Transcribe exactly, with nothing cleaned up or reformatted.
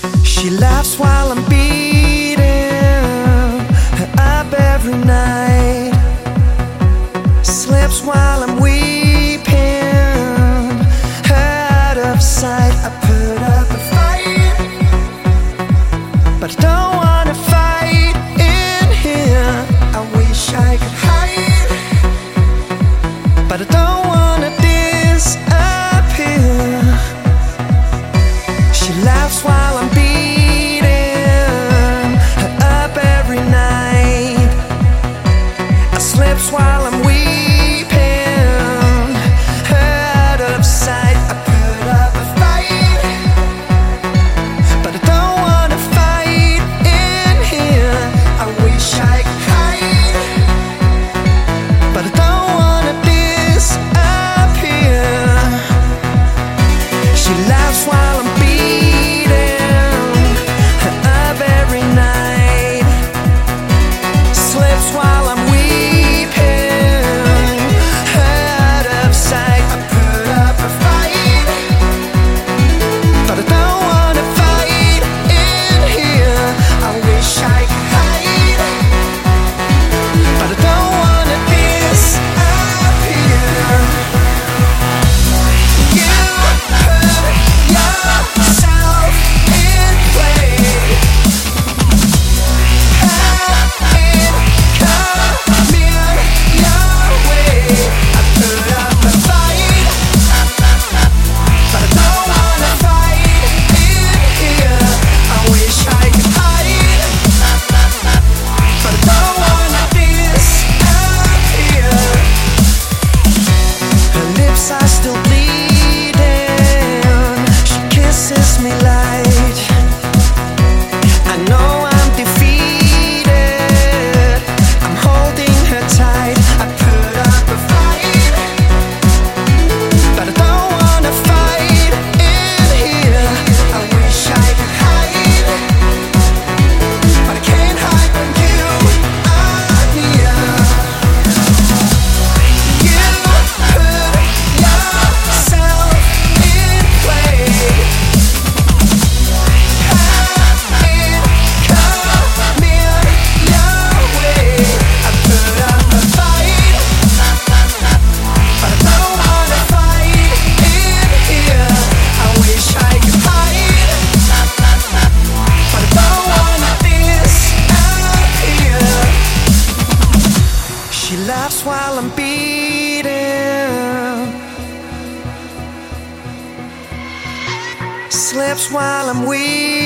She laughs while I'm beating her up every night. Slips while I'm weeping her out of sight. I put up a fight, but I don't wanna fight in here. I wish I could hide, but I don't wanna disappear. She laughs while I'm beating her up every night. I slips while I'm weeping her out of sight. I put up a fight, but I don't wanna fight in here. I wish I could hide, but I don't wanna disappear. She laughs while I'm while I'm beating, slips while I'm weak.